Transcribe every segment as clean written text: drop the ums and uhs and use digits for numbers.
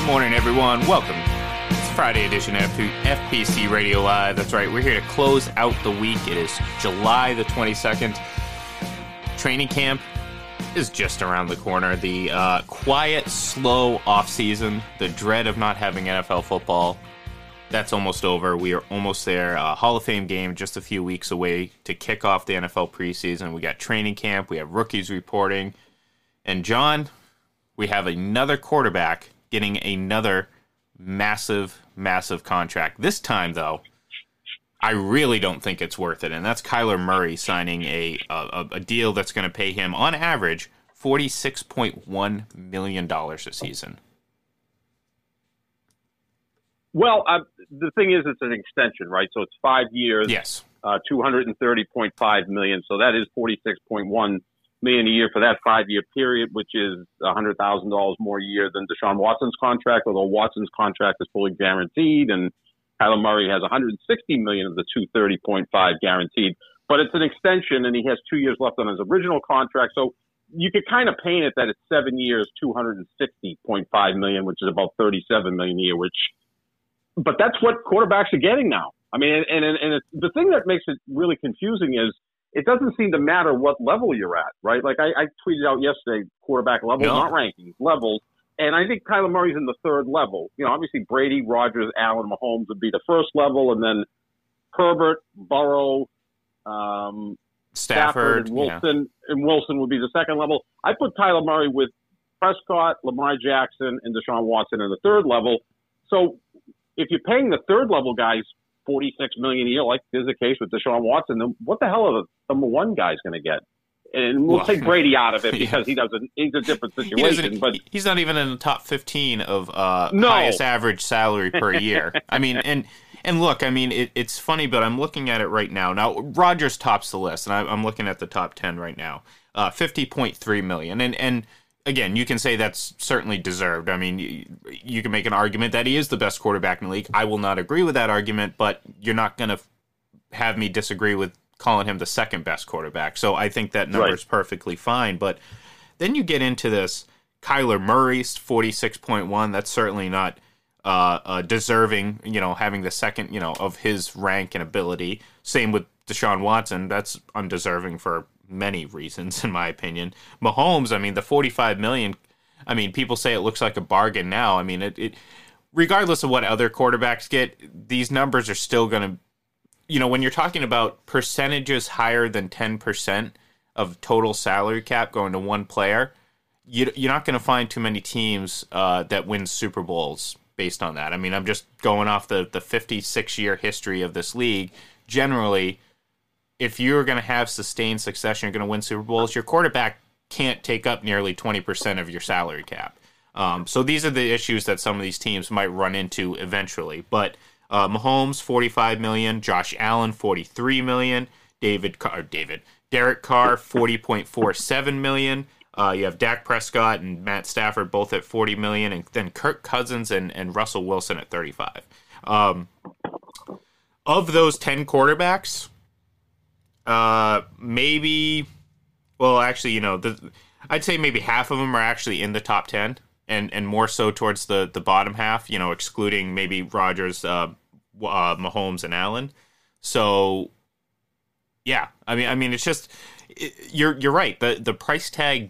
morning, everyone. Welcome. It's Friday edition of FPC Radio Live. That's right. We're here to close out the week. It is July the 22nd. Training camp is just around the corner. The quiet, slow offseason, the dread of not having NFL football, that's almost over. We are almost there. Hall of Fame game just a few weeks away to kick off the NFL preseason. We got training camp. We have rookies reporting. And, John, we have another quarterback getting another massive, massive contract. This time, though, I really don't think it's worth it, and that's Kyler Murray signing a deal that's going to pay him, on average, $46.1 million a season. Well, the thing is, it's an extension, right? So it's 5 years, yes, $230.5 million. So that is $46.1 million a year for that 5-year period, which is $100,000 more a year than Deshaun Watson's contract, although Watson's contract is fully guaranteed, and Kyler Murray has $160 million of the $230.5 guaranteed. But it's an extension, and he has 2 years left on his original contract. So you could kind of paint it that it's 7 years, $260.5 million, which is about $37 million a year. But that's what quarterbacks are getting now. I mean, and it's, the thing that makes it really confusing is it doesn't seem to matter what level you're at, right? Like I tweeted out yesterday, quarterback level, not rankings, levels. And I think Kyler Murray's in the third level. You know, obviously Brady, Rodgers, Allen, Mahomes would be the first level, and then Herbert, Burrow, Stafford, and Wilson would be the second level. I put Kyler Murray with Prescott, Lamar Jackson, and Deshaun Watson in the third level. So if you're paying the third level guys $46 million a year, like is the case with Deshaun Watson, then what the hell are the number one guys going to get? And we'll take Brady out of it because he's a different situation. But he's not even in the top 15 of highest average salary per year. I mean, and look, I mean, it's funny, but I'm looking at it right now. Now, Rodgers tops the list, and I'm looking at the top 10 right now. $50.3 million. And again, you can say that's certainly deserved. I mean, you can make an argument that he is the best quarterback in the league. I will not agree with that argument, but you're not going to have me disagree with calling him the second best quarterback. So I think that number is perfectly fine. But then you get into this Kyler Murray's 46.1. That's certainly not deserving, having the second, of his rank and ability. Same with Deshaun Watson. That's undeserving for many reasons, in my opinion. Mahomes, I mean, the $45 million, I mean, people say it looks like a bargain now. I mean, it regardless of what other quarterbacks get, these numbers are still going to, when you're talking about percentages higher than 10% of total salary cap going to one player, you're not going to find too many teams that win Super Bowls based on that. I mean, I'm just going off the 56-year history of this league. Generally, if you're going to have sustained success, you're going to win Super Bowls, your quarterback can't take up nearly 20% of your salary cap. So these are the issues that some of these teams might run into eventually. But Mahomes, $45 million. Josh Allen, $43 million. Derek Carr, $40.47 million. You have Dak Prescott and Matt Stafford both at $40 million, and then Kirk Cousins and Russell Wilson at $35. Of those 10 quarterbacks, maybe, well, actually, I'd say maybe half of them are actually in the top 10, and more so towards the bottom half, excluding maybe Rodgers, Mahomes, and Allen. So, yeah, I mean, it's just, you're right. The price tag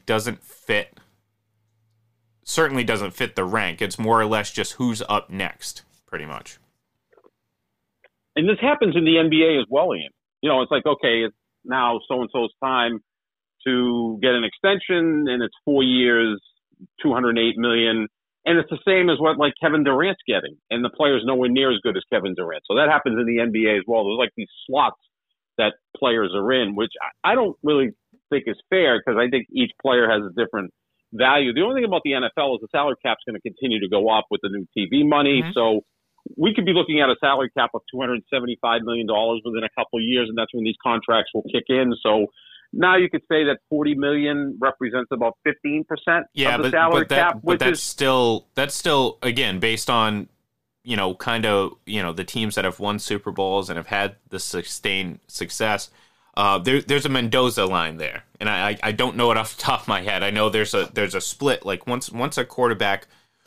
certainly doesn't fit the rank. It's more or less just who's up next, pretty much. And this happens in the NBA as well, Ian. It's like, okay, it's now so-and-so's time to get an extension, and it's 4 years, $208 million. And it's the same as what, like, Kevin Durant's getting. And the player's nowhere near as good as Kevin Durant. So that happens in the NBA as well. There's, like, these slots that players are in, which I don't really think is fair because I think each player has a different value. The only thing about the NFL is the salary cap's going to continue to go up with the new TV money. Mm-hmm. So we could be looking at a salary cap of $275 million within a couple of years, and that's when these contracts will kick in. So now you could say that $40 million represents about 15% of the salary cap. But that's still again based on the teams that have won Super Bowls and have had the sustained success. There's a Mendoza line there, and I don't know it off the top of my head. I know there's a split. Like once a quarterback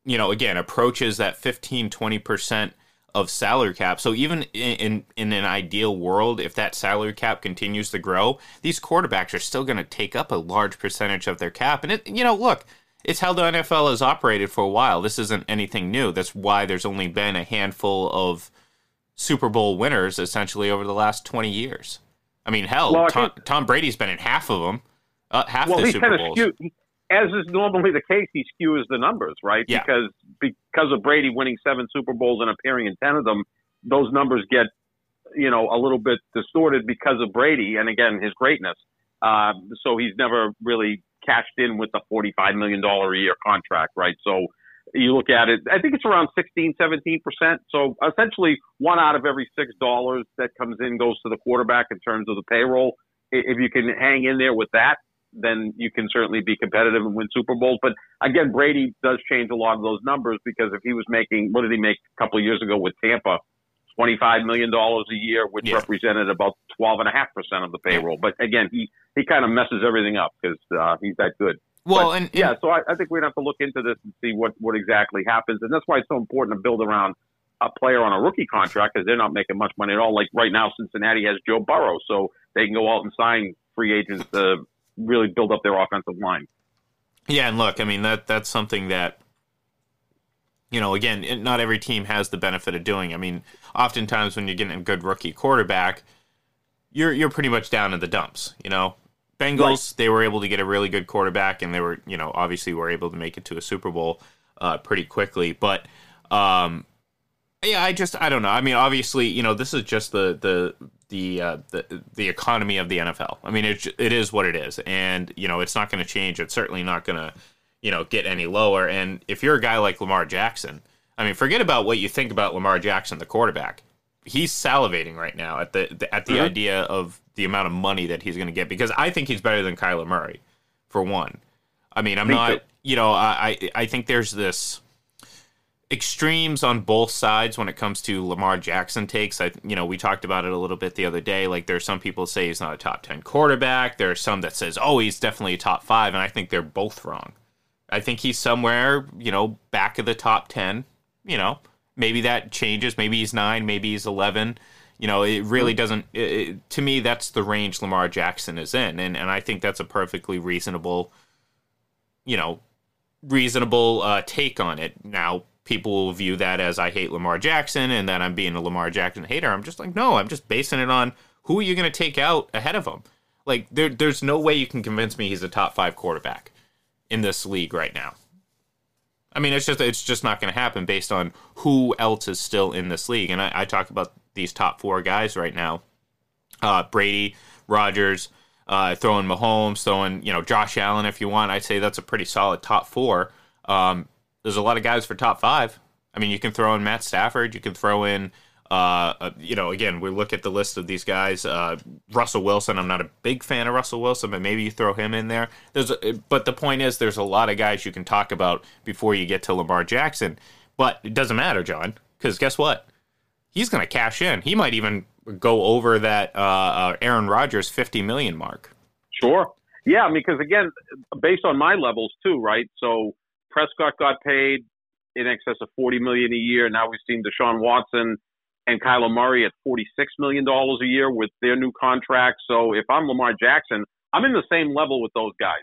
again, approaches that 15-20% of salary cap. So even in an ideal world, if that salary cap continues to grow, these quarterbacks are still going to take up a large percentage of their cap. And look, it's how the NFL has operated for a while. This isn't anything new. That's why there's only been a handful of Super Bowl winners essentially over the last 20 years. I mean, hell, Tom Brady's been in half of them, half the Super Bowls. As is normally the case, he skews the numbers, right? Yeah. Because of Brady winning 7 Super Bowls and appearing in 10 of them, those numbers get, a little bit distorted because of Brady and, again, his greatness. So he's never really cashed in with the $45 million a year contract, right? So you look at it, I think it's around 16, 17%. So essentially 1 out of every $6 that comes in goes to the quarterback in terms of the payroll. If you can hang in there with that, then you can certainly be competitive and win Super Bowls. But again, Brady does change a lot of those numbers, because if he was making, what did he make a couple of years ago with Tampa? $25 million a year, which represented about 12.5% of the payroll. But again, he kind of messes everything up because he's that good. Well, but, so I think we're going to have to look into this and see what exactly happens. And that's why it's so important to build around a player on a rookie contract, because they're not making much money at all. Like right now, Cincinnati has Joe Burrow, so they can go out and sign free agents to really build up their offensive line. Yeah, and look, I mean, that's something that, again, not every team has the benefit of doing. I mean, oftentimes when you're getting a good rookie quarterback, you're pretty much down in the dumps, Bengals, right. They were able to get a really good quarterback, and they were, obviously were able to make it to a Super Bowl pretty quickly. But, I don't know. I mean, obviously, this is just the economy of the NFL. I mean, it is what it is, and it's not going to change. It's certainly not going to get any lower. And if you're a guy like Lamar Jackson, I mean, forget about what you think about Lamar Jackson, the quarterback. He's salivating right now at the idea of the amount of money that he's going to get, because I think he's better than Kyler Murray, for one. I mean, I think there's this extremes on both sides when it comes to Lamar Jackson takes. We talked about it a little bit the other day. Like, there's some people say he's not a top 10 quarterback. There are some that says, he's definitely a top 5, and I think they're both wrong. I think he's somewhere, back of the top 10. Maybe that changes. Maybe he's 9, maybe he's 11. It really doesn't. To me, that's the range Lamar Jackson is in, and I think that's a perfectly reasonable take on it. Now, people will view that as I hate Lamar Jackson and that I'm being a Lamar Jackson hater. I'm just like, no, I'm just basing it on who are you going to take out ahead of him. Like, there's no way you can convince me he's a top 5 quarterback in this league right now. I mean, it's just not going to happen based on who else is still in this league. And I talk about these top 4 guys right now. Brady, Rodgers, throwing Mahomes, throwing, Josh Allen if you want. I'd say that's a pretty solid top 4. There's a lot of guys for top 5. I mean, you can throw in Matt Stafford. You can throw in, again, we look at the list of these guys. Russell Wilson. I'm not a big fan of Russell Wilson, but maybe you throw him in there. But the point is, there's a lot of guys you can talk about before you get to Lamar Jackson. But it doesn't matter, John, because guess what? He's going to cash in. He might even go over that Aaron Rodgers $50 million mark. Sure. Yeah, I mean, because again, based on my levels too, right? So Prescott got paid in excess of $40 million a year. Now we've seen Deshaun Watson and Kyler Murray at $46 million a year with their new contracts. So if I'm Lamar Jackson, I'm in the same level with those guys.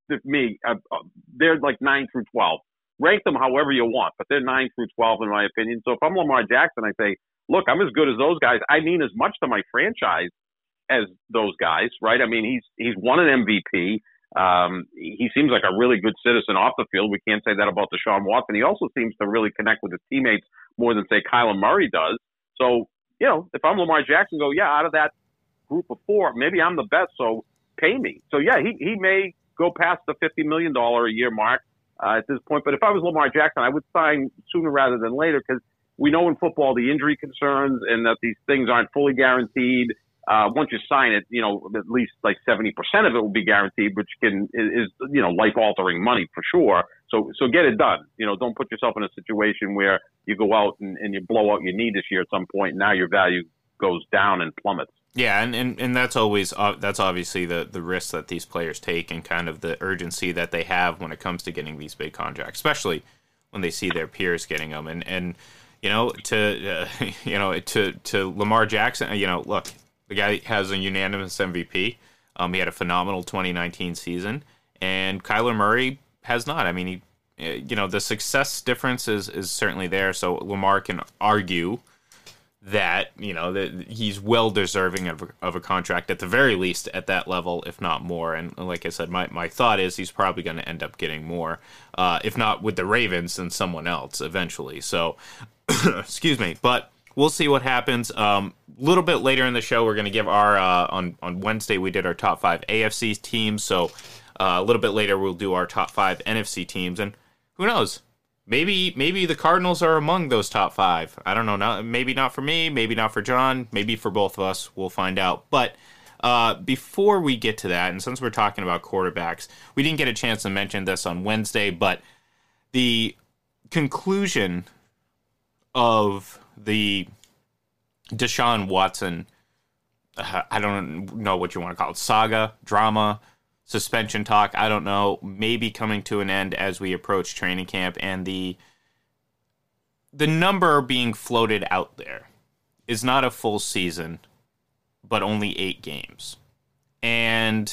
They're like 9 through 12. Rank them however you want, but they're 9 through 12 in my opinion. So if I'm Lamar Jackson, I say, look, I'm as good as those guys. I mean as much to my franchise as those guys, right? I mean, he's won an MVP. He seems like a really good citizen off the field. We can't say that about Deshaun Watson. He also seems to really connect with his teammates more than, say, Kyler Murray does. So, if I'm Lamar Jackson, out of that group of 4, maybe I'm the best, so pay me. So, yeah, he may go past the $50 million a year mark at this point. But if I was Lamar Jackson, I would sign sooner rather than later, because we know in football the injury concerns and that these things aren't fully guaranteed. Once you sign it, at least like 70% of it will be guaranteed, which is life-altering money for sure. So get it done. Don't put yourself in a situation where you go out and you blow out your knee this year at some point, and now your value goes down and plummets. Yeah, and that's always that's obviously the risk that these players take, and kind of the urgency that they have when it comes to getting these big contracts, especially when they see their peers getting them. And to Lamar Jackson, look, the guy has a unanimous MVP. He had a phenomenal 2019 season, and Kyler Murray has not. I mean, the success difference is certainly there. So Lamar can argue that that he's well deserving of a contract, at the very least at that level, if not more. And like I said, my thought is he's probably going to end up getting more, if not with the Ravens, then someone else eventually. So excuse me, but we'll see what happens. A little bit later in the show, we're going to give our on Wednesday we did our top 5 AFC teams. So a little bit later we'll do our top 5 NFC teams, and who knows? Maybe the Cardinals are among those top 5. I don't know. Maybe not for me. Maybe not for John. Maybe for both of us. We'll find out. But before we get to that, and since we're talking about quarterbacks, we didn't get a chance to mention this on Wednesday, but the conclusion of the Deshaun Watson, I don't know what you want to call it, saga, drama, suspension talk, I don't know, maybe coming to an end as we approach training camp, and the number being floated out there is not a full season, but only 8 games. And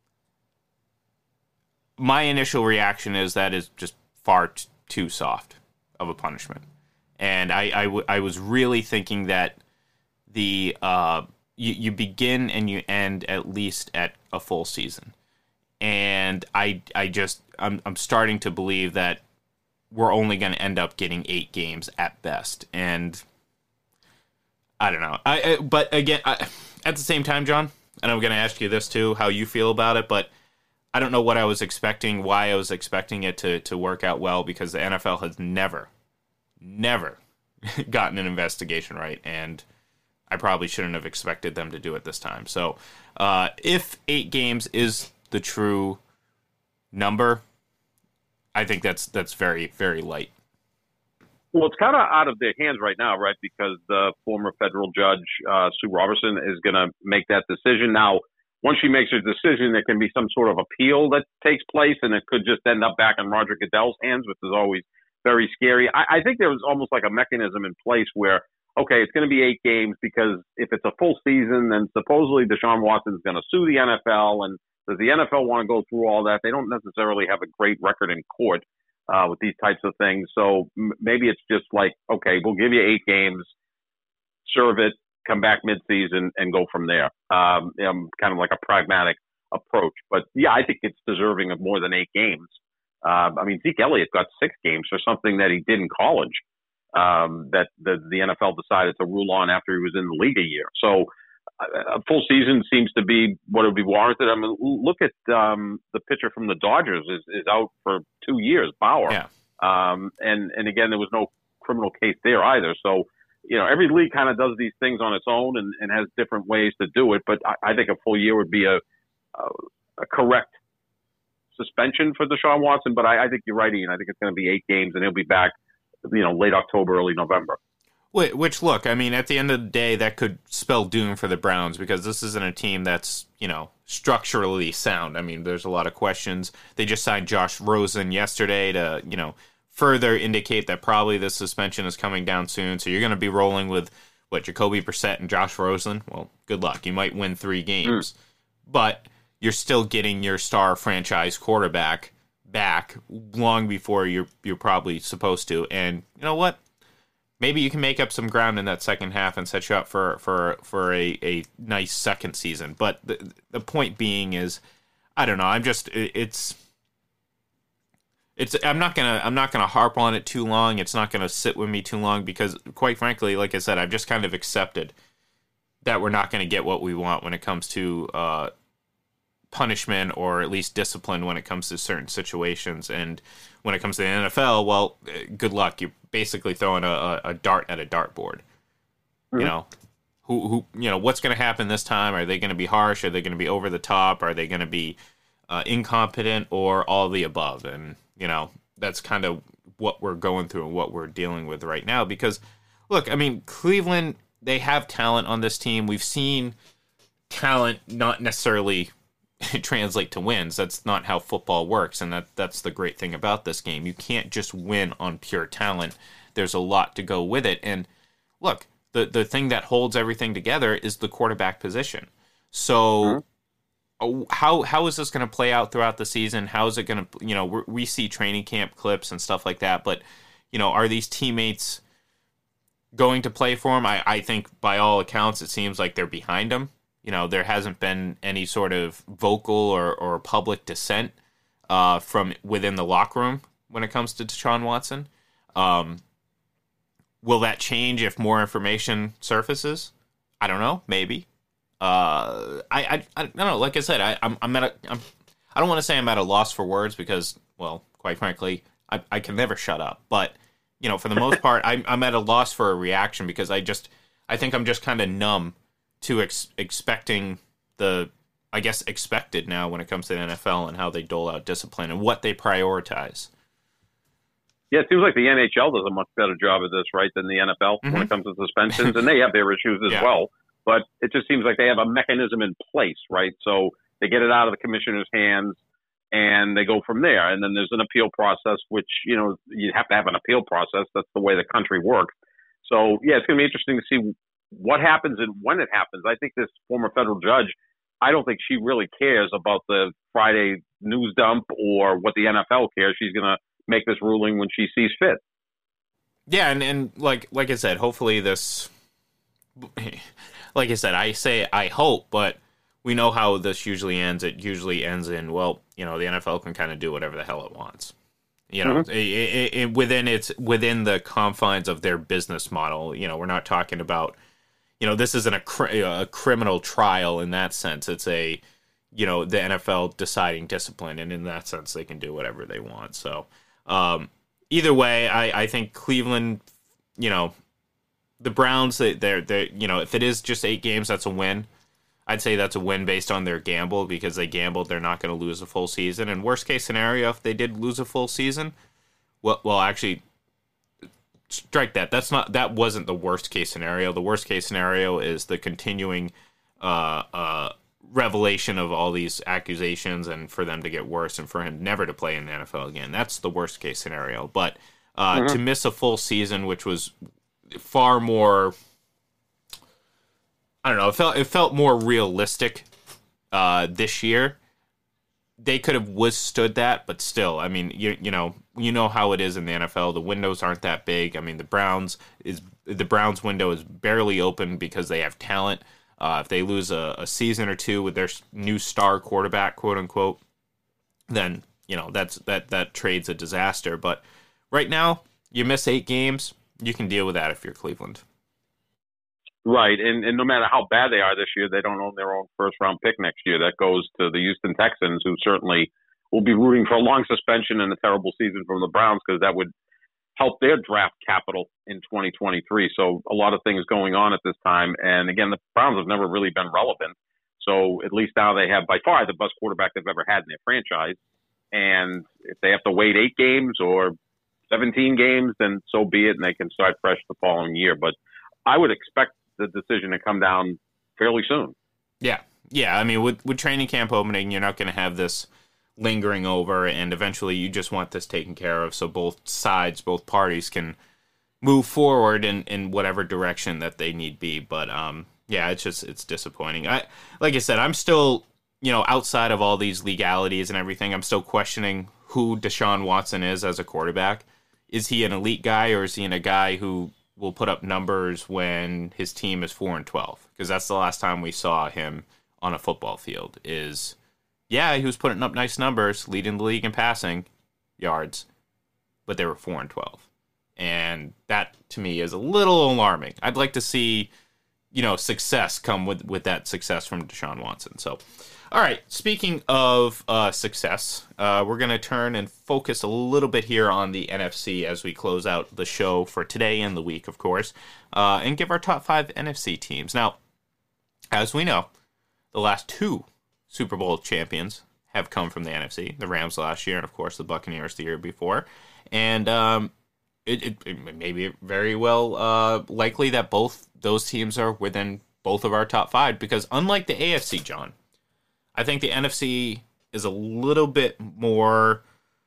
my initial reaction is that is just far too soft of a punishment. And I was really thinking that you begin and you end at least at a full season. And I'm starting to believe that we're only going to end up getting 8 games at best. And I don't know. But again, at the same time, John, and I'm going to ask you this too, how you feel about it, but I don't know what I was expecting, why I was expecting it to work out well, because the NFL has never gotten an investigation right, and I probably shouldn't have expected them to do it this time. So if 8 games is the true number, I think that's very, very light. Well, it's kind of out of their hands right now, right? Because the former federal judge, Sue Robertson, is going to make that decision. Now, once she makes her decision, there can be some sort of appeal that takes place, and it could just end up back in Roger Goodell's hands, which is always very scary. I think there was almost like a mechanism in place where, okay, it's going to be 8 games, because if it's a full season, then supposedly Deshaun Watson is going to sue the NFL, and does the NFL want to go through all that? They don't necessarily have a great record in court with these types of things. So maybe it's just like, okay, we'll give you 8 games, serve it, come back midseason, and go from there. Kind of like a pragmatic approach. But yeah, I think it's deserving of more than 8 games. I mean, Zeke Elliott got 6 games for something that he did in college that the NFL decided to rule on after he was in the league a year. So a full season seems to be what would be warranted. I mean, look at the pitcher from the Dodgers is out for 2 years, Bauer. Yeah. And again, there was no criminal case there either. So, every league kind of does these things on its own and has different ways to do it. But I think a full year would be a correct suspension for Deshaun Watson. But I think you're right, Ian. I think it's going to be 8 games, and he'll be back, late October, early November. Which, look, I mean, at the end of the day, that could spell doom for the Browns, because this isn't a team that's, structurally sound. I mean, there's a lot of questions. They just signed Josh Rosen yesterday to, further indicate that probably the suspension is coming down soon. So you're going to be rolling with, Jacoby Brissett and Josh Rosen? Well, good luck. You might win 3 games. But you're still getting your star franchise quarterback back long before you're probably supposed to. And you know what? Maybe you can make up some ground in that second half and set you up for a nice second season. But the point being is, I don't know. I'm not gonna harp on it too long. It's not gonna sit with me too long, because quite frankly, like I said, I've just kind of accepted that we're not going to get what we want when it comes to punishment, or at least discipline when it comes to certain situations. And when it comes to the NFL, well, good luck. You're basically throwing a dart at a dartboard. Mm-hmm. What's going to happen this time? Are they going to be harsh? Are they going to be over the top? Are they going to be incompetent, or all the above? And, that's kind of what we're going through and what we're dealing with right now. Because, look, I mean, Cleveland, they have talent on this team. We've seen talent not necessarily translate to wins. That's not how football works, and that's the great thing about this game. You can't just win on pure talent. There's a lot to go with it. And look, the thing that holds everything together is the quarterback position. So how is this going to play out throughout the season? How is it going to, we see training camp clips and stuff like that, but, are these teammates going to play for him? I think by all accounts, it seems like they're behind him. There hasn't been any sort of vocal or public dissent from within the locker room when it comes to Deshaun Watson. Will that change if more information surfaces? I don't know. Maybe. I don't know. Like I said, I don't want to say I'm at a loss for words because, well, quite frankly, I can never shut up. But for the most part, I'm at a loss for a reaction because I think I'm just kind of numb to expecting expected now when it comes to the NFL and how they dole out discipline and what they prioritize. Yeah, it seems like the NHL does a much better job of this, right, than the NFL when it comes to suspensions, and they have their issues as well. But it just seems like they have a mechanism in place, right? So they get it out of the commissioner's hands, and they go from there. And then there's an appeal process, which, you have to have an appeal process. That's the way the country works. So, yeah, it's going to be interesting to see what happens and when it happens. I think this former federal judge, I don't think she really cares about the Friday news dump or what the NFL cares. She's going to make this ruling when she sees fit. Yeah, and like I said, hopefully this... Like I said, I hope, but we know how this usually ends. It usually ends in, well, the NFL can kind of do whatever the hell it wants. Within the confines of their business model. We're not talking about, this isn't a criminal trial in that sense. It's the NFL deciding discipline, and in that sense, they can do whatever they want. So, either way, I think Cleveland, the Browns, they're if it is just 8 games, that's a win. I'd say that's a win based on their gamble because they gambled they're not going to lose a full season. And worst case scenario, if they did lose a full season, well, actually, strike that. That wasn't the worst case scenario. The worst case scenario is the continuing revelation of all these accusations and for them to get worse and for him never to play in the NFL again. That's the worst case scenario. But to miss a full season, which was far more, I don't know, it felt more realistic this year. They could have withstood that, but still, I mean, you know how it is in the NFL. The windows aren't that big. I mean, the Browns window is barely open because they have talent. If they lose a season or two with their new star quarterback, quote unquote, then that trade's a disaster. But right now, you miss 8 games. You can deal with that if you're Cleveland. Right, and no matter how bad they are this year, they don't own their own first-round pick next year. That goes to the Houston Texans, who certainly will be rooting for a long suspension and a terrible season from the Browns because that would help their draft capital in 2023. So a lot of things going on at this time. And again, the Browns have never really been relevant. So at least now they have by far the best quarterback they've ever had in their franchise. And if they have to wait 8 games or 17 games, then so be it, and they can start fresh the following year. But I would expect the decision to come down fairly soon. Yeah. I mean, with training camp opening, you're not going to have this lingering over, and eventually you just want this taken care of so both parties can move forward in whatever direction that they need be. But it's disappointing. Like I said, I'm still, outside of all these legalities and everything, I'm still questioning who Deshaun Watson is as a quarterback. Is he an elite guy, or is he a guy who will put up numbers when his team is 4-12? Because that's the last time we saw him on a football field. He was putting up nice numbers, leading the league in passing yards, but they were 4-12. And that, to me, is a little alarming. I'd like to see, success come with that success from Deshaun Watson. So, all right, speaking of success, we're going to turn and focus a little bit here on the NFC as we close out the show for today and the week, of course, and give our top 5 NFC teams. Now, as we know, the last 2 Super Bowl champions have come from the NFC, the Rams last year and, of course, the Buccaneers the year before. And it may be very well likely that both those teams are within both of our top 5 because unlike the AFC, John, I think the NFC is a little bit more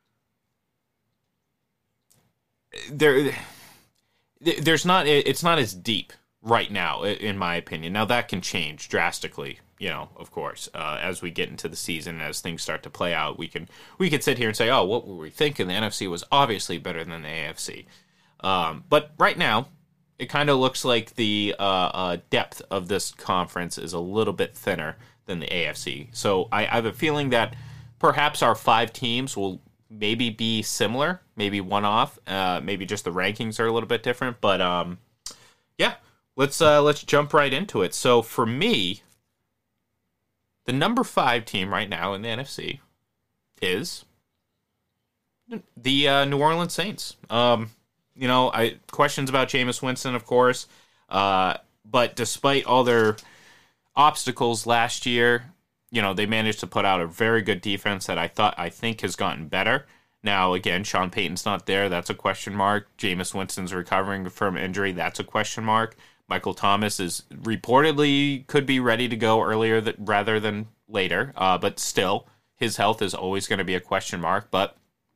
there's not it's not as deep right now, in my opinion. Now that can change drastically, of course, as we get into the season, as things start to play out. We could sit here and say, oh, what were we thinking? The NFC was obviously better than the AFC. But right now, it kind of looks like the depth of this conference is a little bit thinner than the AFC. So I have a feeling that perhaps our 5 teams will maybe be similar, maybe one off, maybe just the rankings are a little bit different. But yeah, let's jump right into it. So for me, the number 5 team right now in the NFC is the New Orleans Saints. Questions about Jameis Winston, of course, but despite all their obstacles last year, they managed to put out a very good defense that I think has gotten better. Now, again, Sean Payton's not there. That's a question mark. Jameis Winston's recovering from injury. That's a question mark. Michael Thomas is reportedly could be ready to go earlier rather than later, but still, his health is always going to be a question mark. But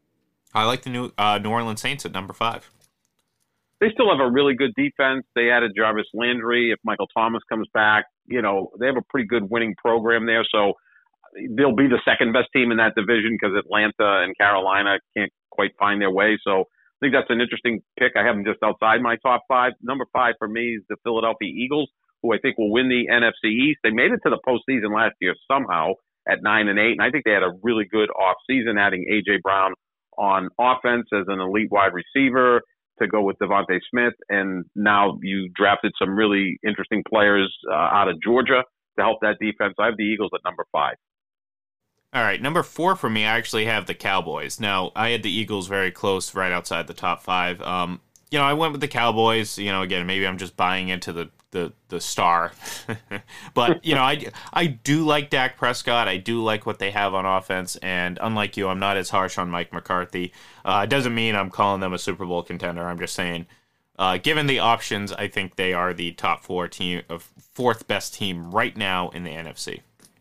I like the New Orleans Saints at number 5. They still have a really good defense. They added Jarvis Landry. If Michael Thomas comes back, they have a pretty good winning program there. So they'll be the second best team in that division because Atlanta and Carolina can't quite find their way. So I think that's an interesting pick. I have them just outside my top 5. Number 5 for me is the Philadelphia Eagles, who I think will win the NFC East. They made it to the postseason last year somehow at 9-8, and I think they had a really good offseason, adding A.J. Brown on offense as an elite wide receiver to go with Devontae Smith, and now you drafted some really interesting players out of Georgia to help that defense. I have the Eagles at number 5. All right, number 4 for me, I actually have the Cowboys. Now, I had the Eagles very close, right outside the top 5. I went with the Cowboys. Again, maybe I'm just buying into the star. But, I do like Dak Prescott. I do like what they have on offense. And unlike you, I'm not as harsh on Mike McCarthy. It doesn't mean I'm calling them a Super Bowl contender. I'm just saying, given the options, I think they are the top 4th best team right now in the NFC.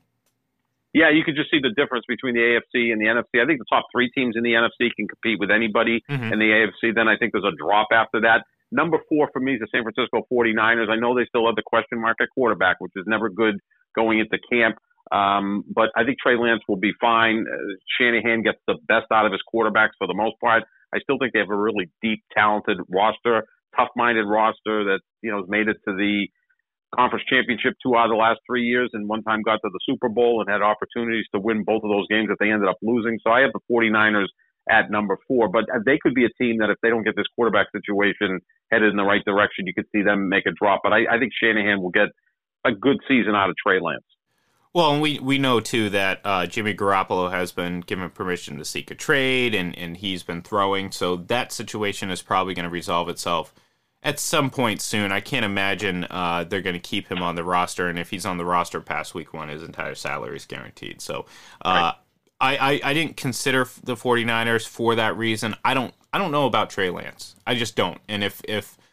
Yeah, you could just see the difference between the AFC and the NFC. I think the top 3 teams in the NFC can compete with anybody in the AFC. Then I think there's a drop after that. Number 4 for me is the San Francisco 49ers. I know they still have the question mark at quarterback, which is never good going into camp. But I think Trey Lance will be fine. Shanahan gets the best out of his quarterbacks for the most part. I still think they have a really deep, talented roster, tough-minded roster that has made it to the conference championship 2 out of the last 3 years, and one time got to the Super Bowl and had opportunities to win both of those games that they ended up losing. So I have the 49ers at number 4, but they could be a team that if they don't get this quarterback situation headed in the right direction, you could see them make a drop. But I think Shanahan will get a good season out of Trey Lance. Well, and we know, too, that Jimmy Garoppolo has been given permission to seek a trade, and he's been throwing, so that situation is probably going to resolve itself at some point soon. I can't imagine they're going to keep him on the roster, and if he's on the roster past week 1, his entire salary is guaranteed. So right. I didn't consider the 49ers for that reason. I don't know about Trey Lance. I just don't. And if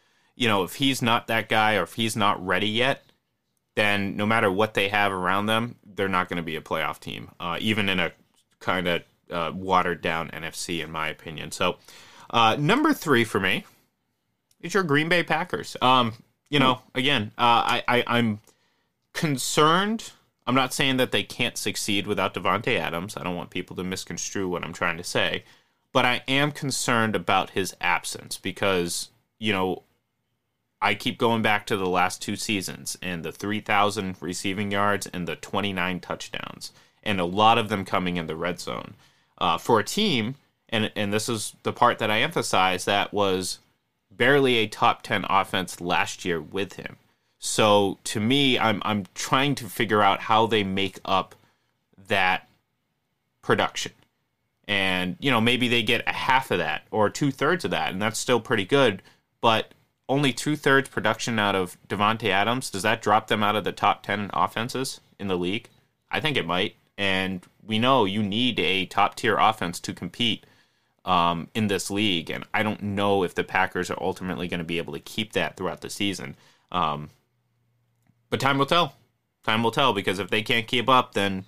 he's not that guy, or if he's not ready yet, then no matter what they have around them, they're not going to be a playoff team, even in a kind of watered down NFC, in my opinion. So number 3 for me, it's your Green Bay Packers. Again, I'm concerned. I'm not saying that they can't succeed without Devontae Adams. I don't want people to misconstrue what I'm trying to say. But I am concerned about his absence because, I keep going back to the last 2 seasons and the 3,000 receiving yards and the 29 touchdowns, and a lot of them coming in the red zone. For a team, and this is the part that I emphasize, that was barely a top 10 offense last year with him. So to me, I'm trying to figure out how they make up that production. And, maybe they get a half of that or 2/3 of that, and that's still pretty good. But only 2/3 production out of Devontae Adams, does that drop them out of the top 10 offenses in the league? I think it might. And we know you need a top-tier offense to compete in this league, and I don't know if the Packers are ultimately going to be able to keep that throughout the season. But time will tell. Time will tell, because if they can't keep up, then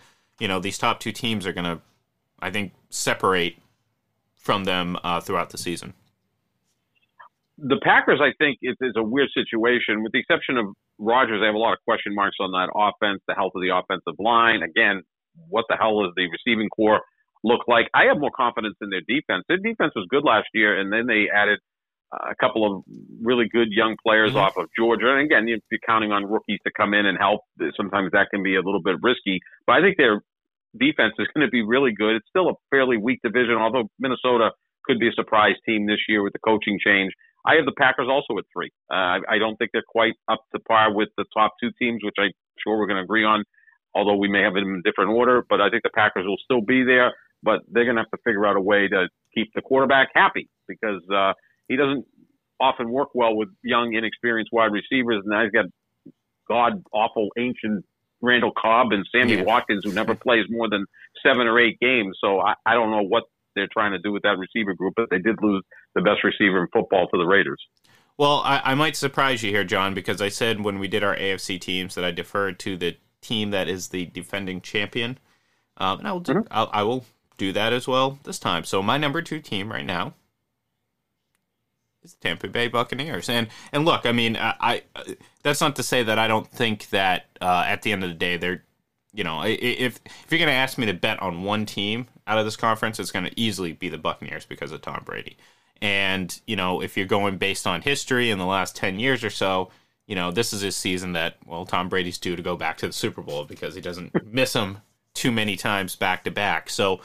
these top two teams are going to, I think, separate from them throughout the season. The Packers, I think, is a weird situation. With the exception of Rodgers, they have a lot of question marks on that offense, the health of the offensive line. Again, what the hell does the receiving corps look like? I have more confidence in their defense. Their defense was good last year, and then they added a couple of really good young players off of Georgia. And again, you're counting on rookies to come in and help. Sometimes that can be a little bit risky. But I think their defense is going to be really good. It's still a fairly weak division, although Minnesota could be a surprise team this year with the coaching change. I have the Packers also at 3. I don't think they're quite up to par with the top two teams, which I'm sure we're going to agree on, although we may have them in different order. But I think the Packers will still be there, but they're going to have to figure out a way to keep the quarterback happy because he doesn't often work well with young, inexperienced wide receivers. And now he's got god-awful, ancient Randall Cobb and Sammy Watkins, who never plays more than 7 or 8 games. So I don't know what they're trying to do with that receiver group, but they did lose the best receiver in football to the Raiders. Well, I might surprise you here, John, because I said when we did our AFC teams that I deferred to the team that is the defending champion. And I will do that as well this time. So my number 2 team right now is the Tampa Bay Buccaneers. And look, I mean, I that's not to say that I don't think that at the end of the day they're, if you're going to ask me to bet on one team out of this conference, it's going to easily be the Buccaneers because of Tom Brady. And, if you're going based on history in the last 10 years or so, this is his season that, Tom Brady's due to go back to the Super Bowl because he doesn't miss them too many times back to back. So,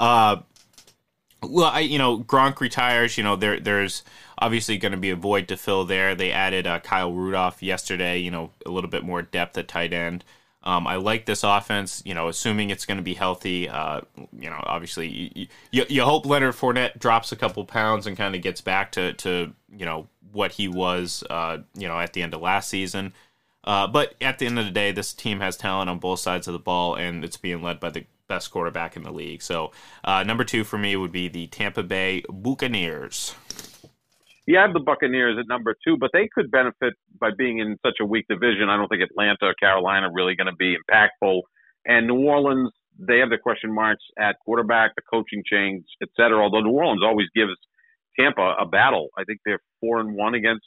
Gronk retires, there's obviously going to be a void to fill there. They added Kyle Rudolph yesterday, a little bit more depth at tight end. I like this offense, assuming it's going to be healthy. Obviously, you hope Leonard Fournette drops a couple pounds and kind of gets back to what he was, at the end of last season. But at the end of the day, this team has talent on both sides of the ball, and it's being led by the best quarterback in the league. So number 2 for me would be the Tampa Bay Buccaneers. Yeah, I have the Buccaneers at number 2, but they could benefit by being in such a weak division. I don't think Atlanta or Carolina are really going to be impactful. And New Orleans, they have the question marks at quarterback, the coaching change, et cetera, although New Orleans always gives Tampa a battle. I think they're 4-1 against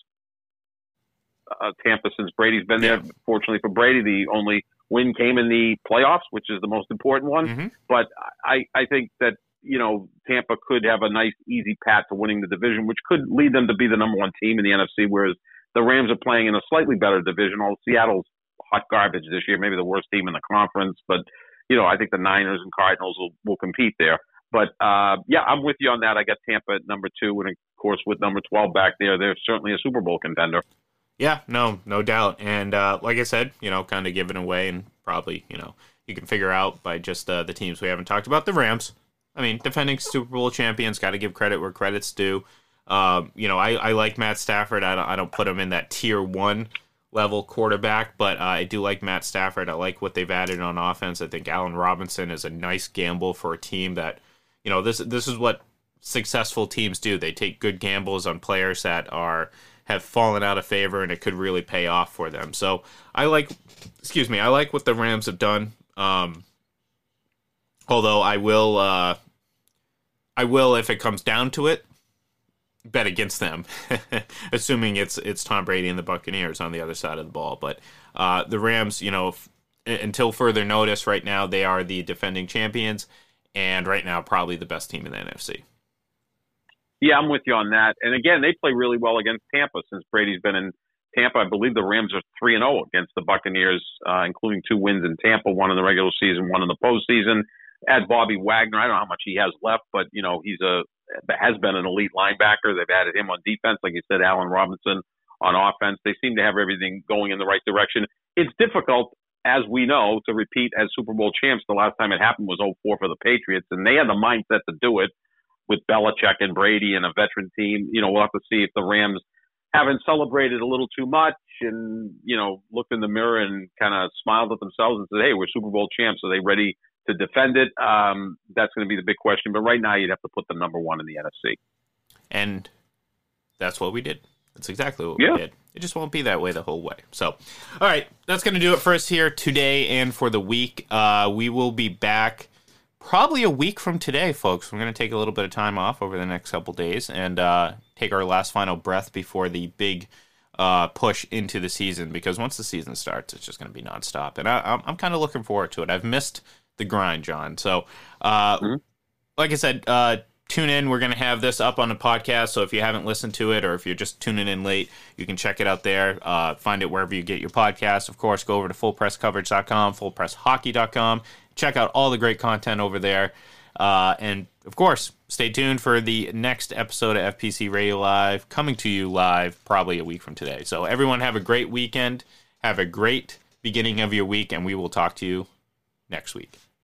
Tampa since Brady's been there. Fortunately for Brady, the only win came in the playoffs, which is the most important one. Mm-hmm. But I think that, Tampa could have a nice, easy path to winning the division, which could lead them to be the number 1 team in the NFC, whereas the Rams are playing in a slightly better division. Although Seattle's hot garbage this year, maybe the worst team in the conference. But, I think the Niners and Cardinals will compete there. But, I'm with you on that. I got Tampa at number 2, and, of course, with number 12 back there, they're certainly a Super Bowl contender. Yeah, no doubt. And like I said, kind of giving away and probably, you can figure out by just the teams we haven't talked about. The Rams, I mean, defending Super Bowl champions, got to give credit where credit's due. I like Matt Stafford. I don't put him in that tier 1 level quarterback, but I do like Matt Stafford. I like what they've added on offense. I think Allen Robinson is a nice gamble for a team that, this is what successful teams do. They take good gambles on players that have fallen out of favor, and it could really pay off for them. So I like what the Rams have done. Although I will, if it comes down to it, bet against them, assuming it's Tom Brady and the Buccaneers on the other side of the ball. But the Rams, until further notice, right now they are the defending champions, and right now probably the best team in the NFC. Yeah, I'm with you on that. And again, they play really well against Tampa since Brady's been in Tampa. I believe the Rams are 3-0 against the Buccaneers, including 2 wins in Tampa, 1 in the regular season, 1 in the postseason. Add Bobby Wagner. I don't know how much he has left, but has been an elite linebacker. They've added him on defense, like you said, Allen Robinson on offense. They seem to have everything going in the right direction. It's difficult, as we know, to repeat as Super Bowl champs. The last time it happened was 2004 for the Patriots, and they had the mindset to do it with Belichick and Brady and a veteran team. We'll have to see if the Rams haven't celebrated a little too much and, looked in the mirror and kind of smiled at themselves and said, hey, we're Super Bowl champs. Are they ready to defend it? That's going to be the big question. But right now you'd have to put them number 1 in the NFC. And that's what we did. That's exactly what we did. It just won't be that way the whole way. So, all right, that's going to do it for us here today and for the week. We will be back probably a week from today, folks. We're going to take a little bit of time off over the next couple days and take our last final breath before the big push into the season, because once the season starts, it's just going to be nonstop. And I'm kind of looking forward to it. I've missed the grind, John. So, like I said, tune in. We're going to have this up on the podcast, so if you haven't listened to it or if you're just tuning in late, you can check it out there. Find it wherever you get your podcast. Of course, go over to fullpresscoverage.com, fullpresshockey.com. Check out all the great content over there. And, of course, stay tuned for the next episode of FPC Radio Live, coming to you live probably a week from today. So everyone have a great weekend. Have a great beginning of your week, and we will talk to you next week.